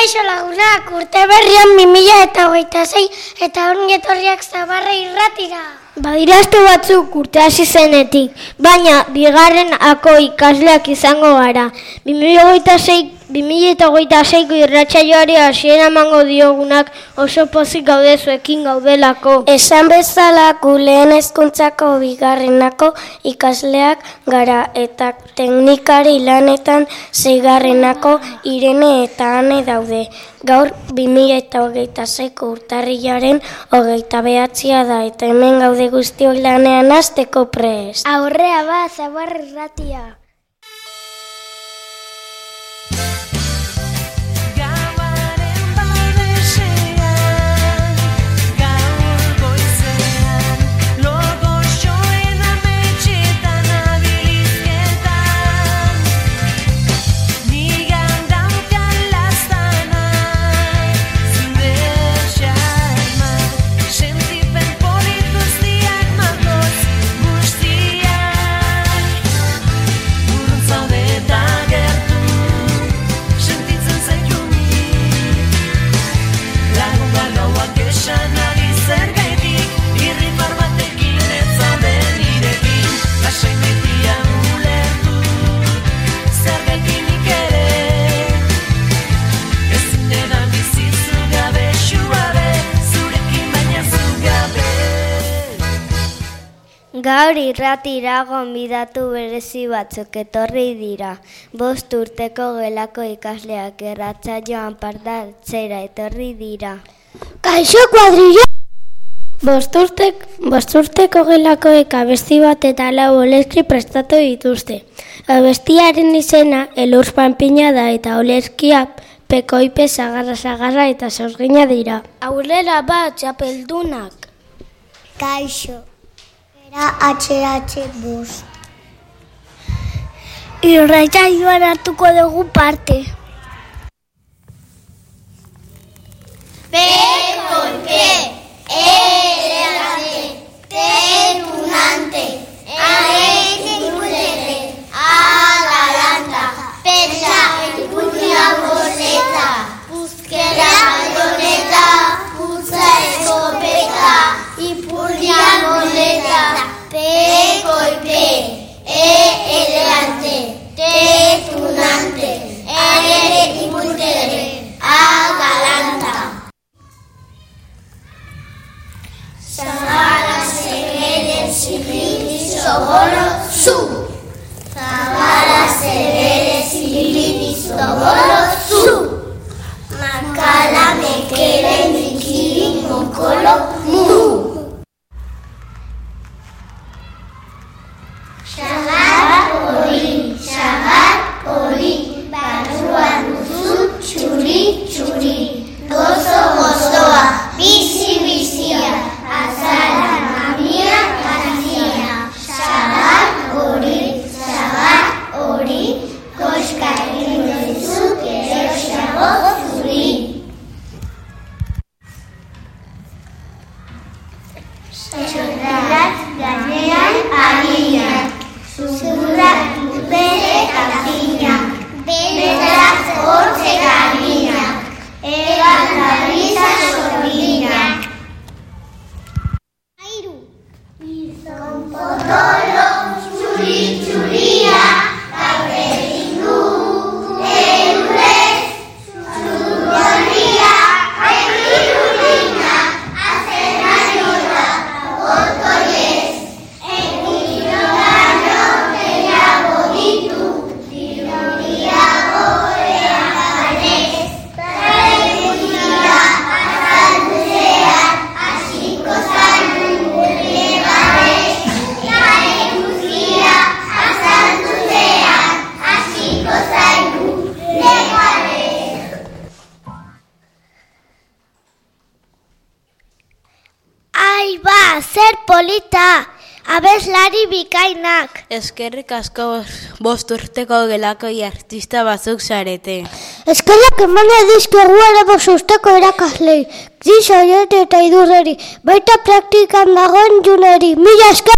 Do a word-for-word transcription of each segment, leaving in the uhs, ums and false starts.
Kaixo lagunak, urte berrian bi mila hogeita sei eta ongi etorriak Zabarra irratira. Badira aste batzuk urte hasi zenetik, baina bigarren ako ikasleak izango gara. bi mila hogeita sei bi mila hogeita seiko irratsaioari hasiera emango diogunak oso pozik gaude zuekin gaudelako. Esan bezala gu lehen hezkuntzako bigarrenako ikasleak gara eta teknikari lanetan seigarrenako Irene eta Ane daude. Gaur bi mila hogeita seiko urtarrilaren hogeita bederatzia da eta hemen gaude guztiok lanean hasteko prest. Aurrea ba, Zabarra irratia. Gaur irratira gonbidatu berezi batzuk etorri dira. Bost urteko gelako ikasleak irratsaioan parte hartzera etorri dira. Kaixo kuadrilla! Bost urtek, bost urteko gelakoek abesti bat eta lau olerki prestatu dituzte. Abestiaren izena Elur Panpina da eta olerkia pekoipe, sagarra, sagarra eta sorgina dira. Aurrera bat, txapeldunak. Kaixo. Era H H bost. Irratsaioan hartuko dugu parte. Pekoipe, elegante, detunante, alegre, agalanta, pecha, puña boleta, busquera bayoneta, pulsa escopeta, y puña boleta. Pecoipe, elegante, detunante, alegre y multere, agalanta. Zabarra severe silini soboro su. Zabarra severe silini soboro su. Makala mekere mikiri mokolo mu. Sagar hori, sagar hori, barruan duzu txuri txuri. Gozo gozoa, bizi bizia, azara mamia gazia. Sagar hori, sagar hori, koska egin duzu geroxago zuri. Txorrat gainean arian. Zurak bere kazina, beraz hortze gabina, egan labiza sorbina. Airu! Izon potolo, txuri txuria, gaur egin du, eurez, txurgorria, ekirulina, azena jota, otoiez. Zer polita, abeslari bikainak. Eskerrik asko bost urteko gelakoi artista batzuk zarete. Eskerrak eman edizkegu ere bost urteko erakaslei, Gisa eta idurreri, baita praktikan dagoen juneri, mila esker!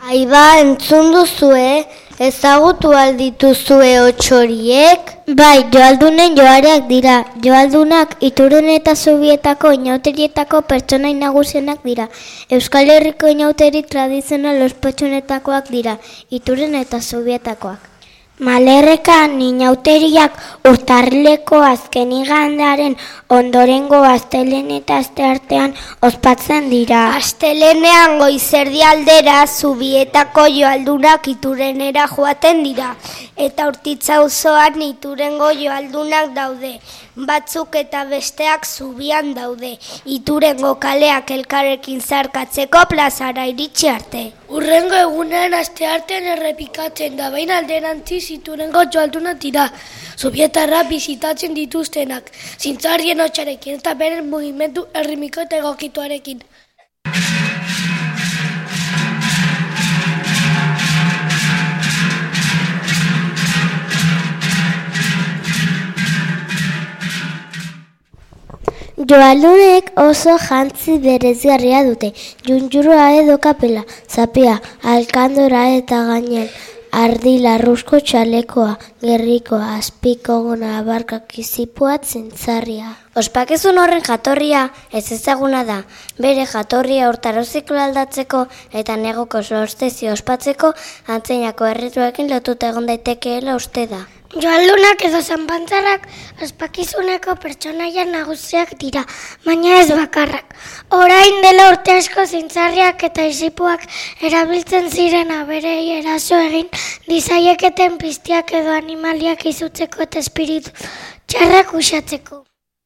Aiba, entzun duzue, ezagutu aldituzue hotxoriek? Bai, joaldunen joareak dira. Joaldunak Ituren eta Zubietako inauterietako pertsonai nagusienak dira. Euskal Herriko inauteri tradizional ospetsuenetakoak dira, Ituren eta Zubietakoak. Malerrekan inauteriak urtarrileko azken igandearen ondorengo astelehen eta asteartean ospatzen dira. Astelehenean goizerdi aldera Zubietako joaldunak Iturenera joaten dira. Eta Urtitza auzoan Iturengo joaldunak daude. Batzuk eta besteak Zubian daude. Iturengo kaleak elkarrekin zarkatzeko plazara iritsi arte. Urrengo egunean asteartean errepikatzen da, baina alderantziz Iturengo joaldunak dira. Zubietarra bizitatzen dituztenak, zintzarrien hotxarekin eta beren mugimendu errimiko eta egokituarekin. Joaldunek oso jantzi berezgarria dute, junjurua edo kapela, zapia, alkandora eta gainen, ardi larruzko txalekoa, gerrikoa, azpiko gona abarkak izipuat zintzarria. Ospakizun horren jatorria ez ezaguna da, bere jatorria urtaroziklo aldatzeko eta negoko solstizio ospatzeko antzeinako errituekin lotuta egon daitekeela uste da. Joaldunak edo zanpantzarrak ospakizuneko pertsonaia nagusiak dira, baina ez bakarrak. Orain dela urte asko zintzarriak eta izipuak erabiltzen ziren aberei eraso egin dizaieketen piztiak edo animaliak izutzeko eta espiritu txarrak uxatzeko.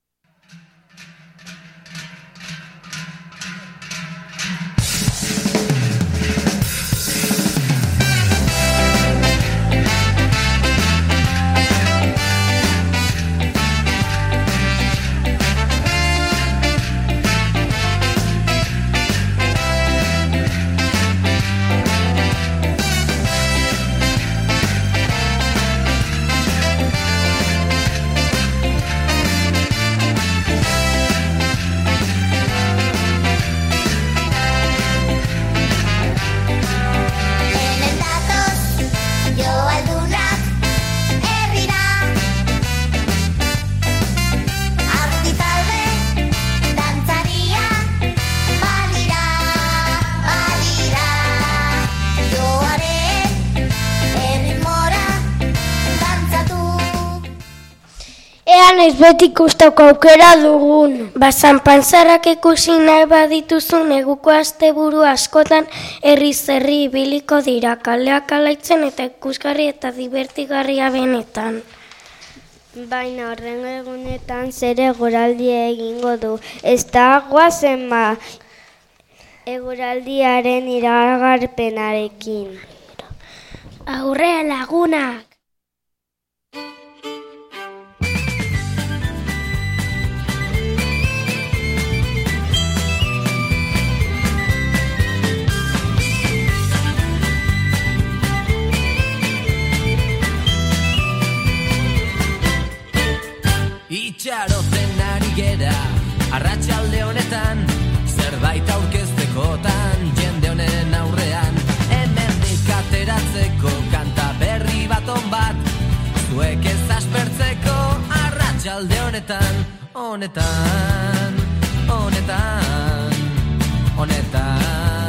Ez beti ikusteko aukera dugun. Bazan pantzarrak ikusi nahi badituzu neguko asteburu askotan herriz herri ibiliko dira, kaleak alaitzen eta ikusgarri eta divertigarria benetan. Baina horrengo egunetan zer eguraldia egingo du. Ez da guazen ba eguraldiaren iragarpenarekin. Aurrea lagunak! Itxaroten ari gera, arratsalde honetan, zerbait aurkeztekotan, jende honen aurrean, hemendik ateratzeko kanta berri baton bat, zuek ez aspertzeko, arratsalde honetan, honetan, honetan, honetan.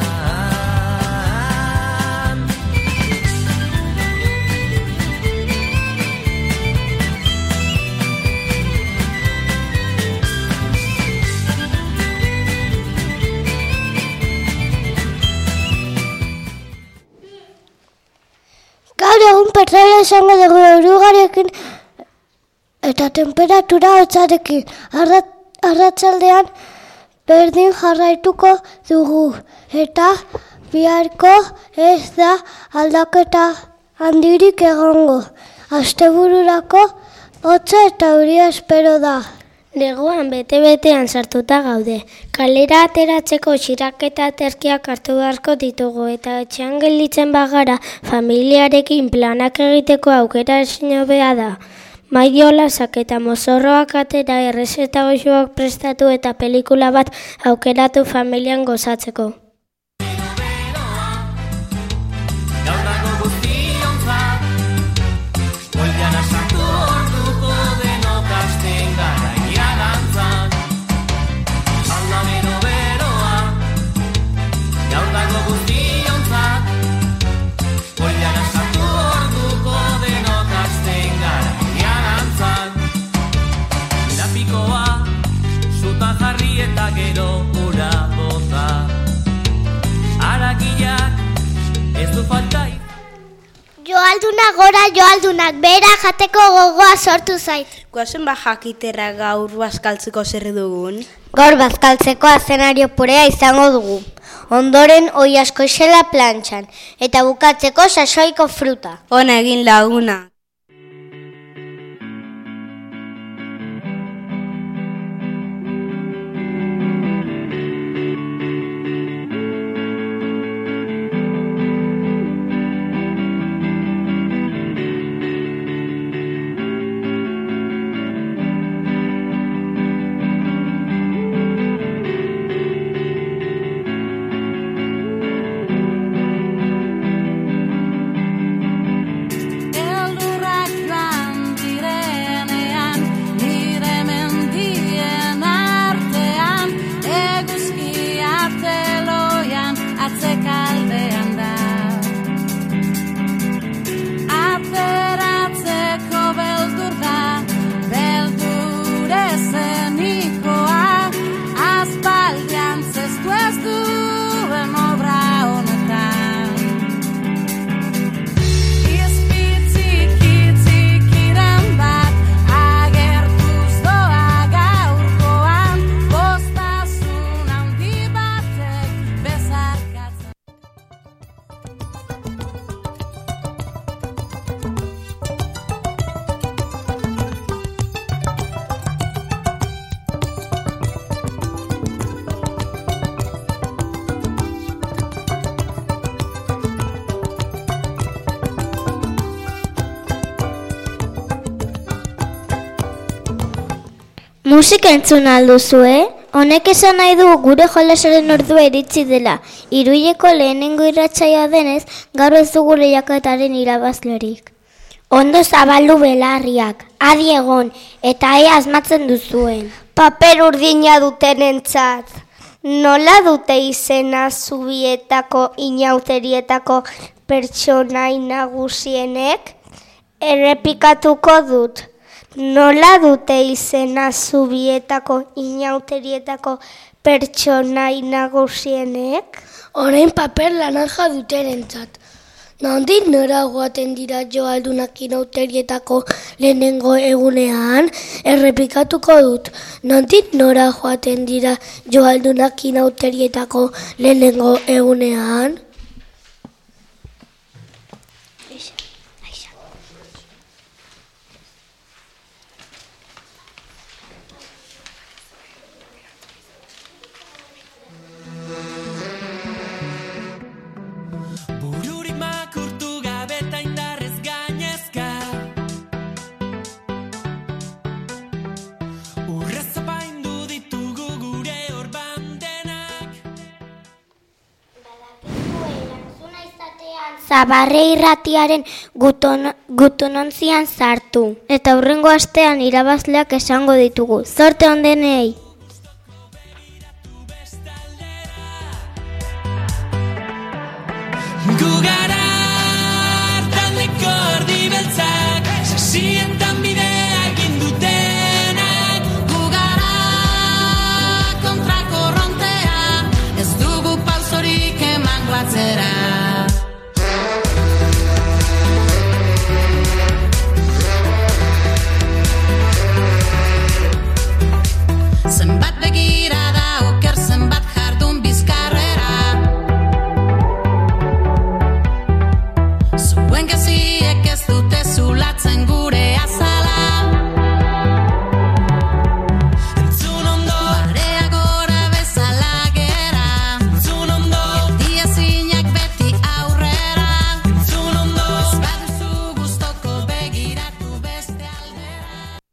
Gaur egun petrolio izango dugu eurigarekin eta temperatura hotzarekin. Arratsaldean berdin jarraituko dugu eta biharko ez da aldaketa handirik egongo. Astebururako hotza eta euria espero da. Neguan bete-betean sartuta gaude. Kalera ateratzeko xiraketa terkiak hartu beharko ditugu eta etxean gelditzen bagara familiarekin planak egiteko aukera ezin hobea da. Maidolasak eta mozorroak atera errezeta goxuak prestatu eta pelikula bat aukeratu familian gozatzeko. falta. Joalduna gora joaldunak, bera jateko gogoa sortu zait. Goazen ba jakiterra gaur bazkaltzeko zer dugun? Gaur bazkaltzeko azenario purea izango dugu. Ondoren oi asko isela plantxan, eta bukatzeko sasoiko fruta. Hona egin laguna. Musika entzun alduzue? Honek esan nahi du gure jolasaren ordua iritsi dela. Iruileko lehenengo irratsaioa denez, gaur ez dugu lehiaketaren irabazlerik. Ondo zabaldu belarriak, adi egon, eta ea asmatzen duzuen. Paper urdina dutenentzat. Nola dute izena zubietako inauterietako pertsonai nagusienek? Errepikatuko dut. Nola dute izena zubietako inauterietako pertsonai nagusienek? Orain paper laranja dutenentzat. Nondik nora joaten dira joaldunak inauterietako lehenengo egunean? Errepikatuko dut. Nondik nora joaten dira joaldunak inauterietako lehenengo egunean? Zabarre irratiaren guton, gutonontzian sartu. Eta hurrengo astean irabazleak esango ditugu. Zorte ondenei! Gugara taldeko erdi beltzak, sasietan bidea egin dutenak. Gugara kontrako rontea, ez dugu pausorik emango atzera. Zenbat begirada oker, zenbat jardun bizkarrera. Zuen gaziek ez dute zulatzen gure azala. Entzun ondo, barea gora bezala gera. Entzun ondo, geldi ezinak beti aurrera. Entzun ondo, ez baduzu gustoko begiratu beste aldera.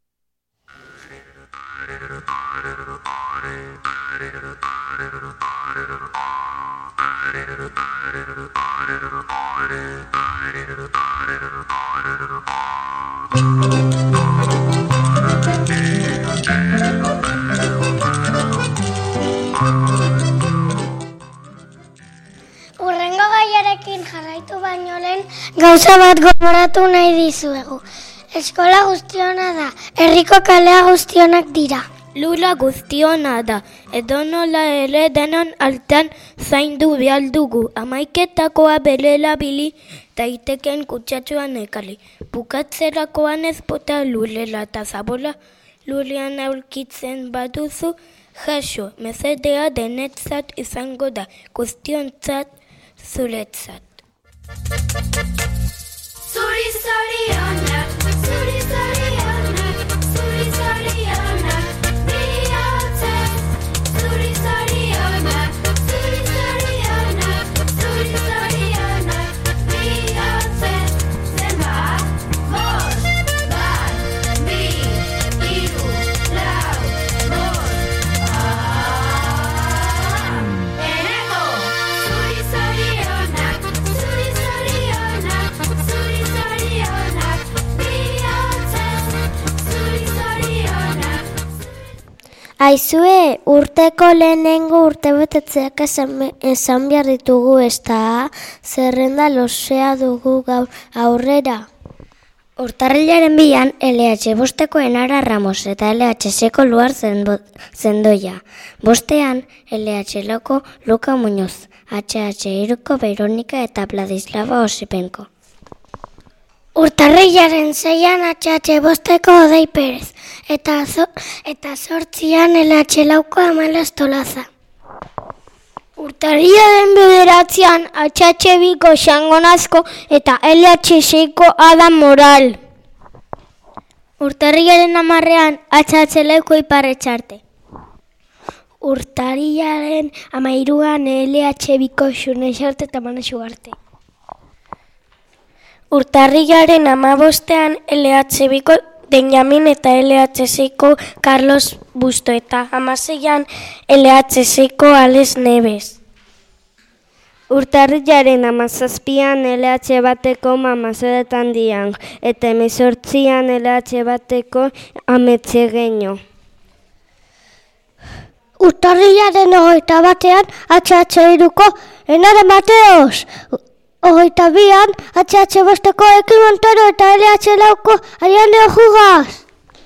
Urrengo gaiarekin jarraitu baino lehen gauza bat gogoratu nahi dizuegu. Eskola guztiona da, herriko kalea guztionak dira. Lula guztiona da, edonola ere denon altan zaindu behar dugu, amaiketakoa belela bili, daiteken kutsatxoan ekali. Bukatzerakoan ez bota lulela eta zabola lulean aurkitzen baduzu, jaso, mezedea denetzat izango da, guztiontzat zuretzat. Zuri zorionak, zuri zorionak, zuri zorionak, bihotzez. Zuri zorionak, zuri zorionak, zuri zorionak, bihotzez. Zenbat? Bost, bat, bi, hiru, lau, bost. Ah! Eneko! Zuri zorionak, zuri zorionak, zuri zorionak, bihotzez. Zuri zorionak. Aizue, urteko lehenengo urtebetetzeak esan, esan behar ditugu ezta, zerrenda losea dugu gaur aurrera. Urtarrilaren bian, L H bosteko Enara Ramos eta L H seko Luar Zendoia. Bostean, L H loko Luka Muñoz, H H iruko Veronika eta Vladislava Osipenko. Urtarrilaren zeian H H bosteko Odei Perez, eta, zo, eta sortzian L H lauko Amala Estolaza. Urtarrilaren bederatzean H H biko Xangonazko eta L H seiko Adam Moral. Urtarrilaren hamarrean H H lauko Iparretxarte. Urtarrilaren hamairuan L H biko Xunexarte eta Manasugarte. Urtarrilaren hamabostean L H biko Benjamin eta L H seiko Carlos Busto eta hamaseian L H seiko Alex Neves. Urtarrilaren hamazazpian L H bateko Mamazoretan Diang eta hemezortzian L H bateko Ametxegeño. Urtarrilaren hogeita batean H H iruko Enara Mateos. Hogeita bian, H H bosteko Eki Montero eta L H lauko Ariane Jugaz.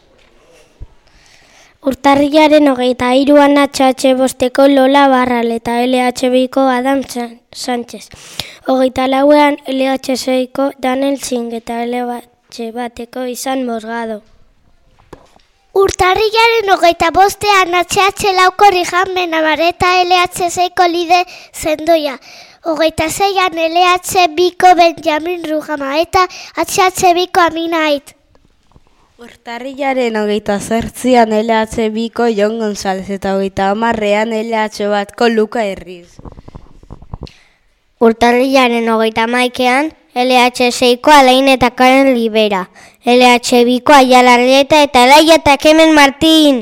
Urtarrilaren hogeita hiruan H H bosteko Lola Barral eta L H biko Adam Sánchez. Hogeita lauean L H seiko Daniel Singh eta L H bateko Izan Morgado. Urtarrilaren hogeita bostean H H lauko Rijan Benabareta L H seiko Lide Zendoia. Hogeita zeian L H biko Benjamin Rugama eta H H biko Aminait. Urtarrilaren hogeita zertzian L H biko Jon González eta hogeita hamarrean L H batko Luka Herriz. Urtarrilaren hogeita maikean L H seiko Alain eta Karen Libera. L H biko Aiala Arrieta eta Laia eta Kemen Martin.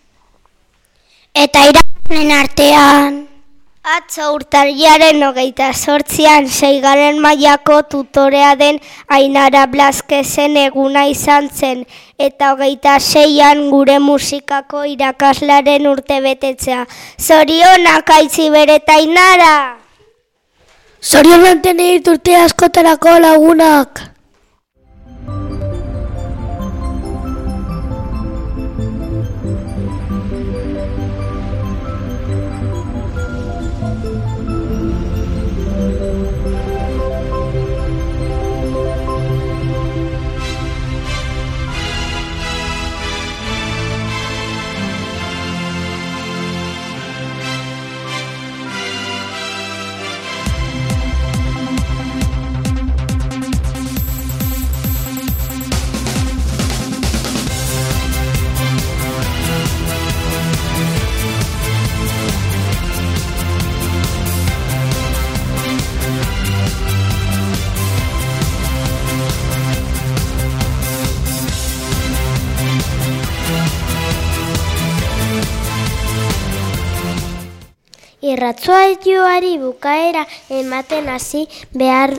Eta irabazleen artean atzo urtarrilaren hogeita zortzian seigarren mailako tutorea den Ainara Blasquezen eguna izan zen, eta hogeita seian gure musikako irakaslaren urtebetetzea. Zorionak Aitziber eta Ainara! Zorion mantenit urte askotarako lagunak! Irratsaioari bukaera ematen hasi behar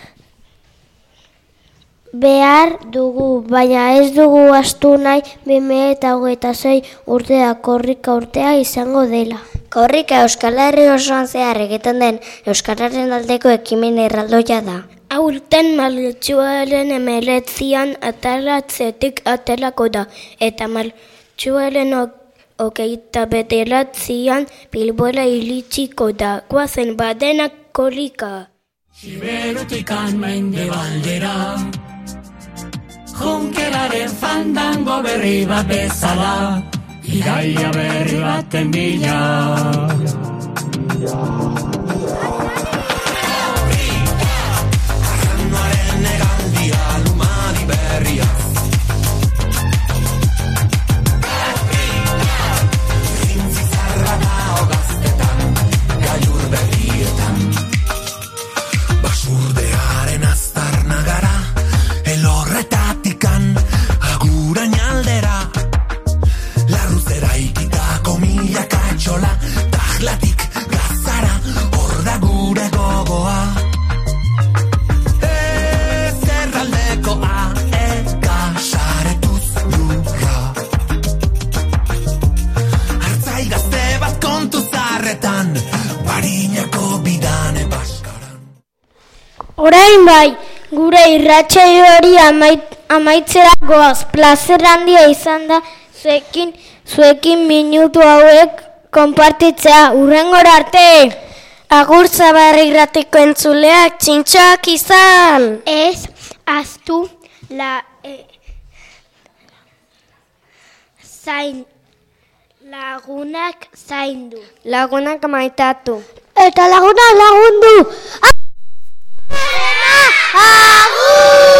behar dugu, baina ez dugu ahaztu nahi bi mila eta hogeita sei urtea korrika urtea izango dela. Korrika Euskal Herri osoan zehar egiten den euskararen aldeko ekimen erraldoia da. Aurten martxoaren hemeretzian atalatzetik aterako da, eta martxoaren hogeita bederatzian Bilbora iritsiko da, guazen badenak kolika. Siberutikan mendebaldera, Junkeraren fandango berri bat bezala, iraia berri baten bila. Arranduaren egaldia lumari berria, zintzi zarra da ogaztetan, gailur berrietan. Basurdearen aztarna gara, elorretatikan agurain aldera. Larruzera ikitako mila katxola, tajlatik gazara, hor da gure gogoa. Ezerraldeko aeka saretuz lurra, hartzai gazte bat kontu zarretan, Barinako bidane baskaran. Orain bai, gure irratsaio hori amait, amaitzera goaz, plazer handia izan da zuekin, zuekin minutu hauek konpartitzea, hurrengora arte! Agur Zabar irratiko entzuleak txintxoak izan! Ez, aztu, la, e, zain, lagunak zaindu. Lagunak maitatu. Eta lagunak lagundu! Agur!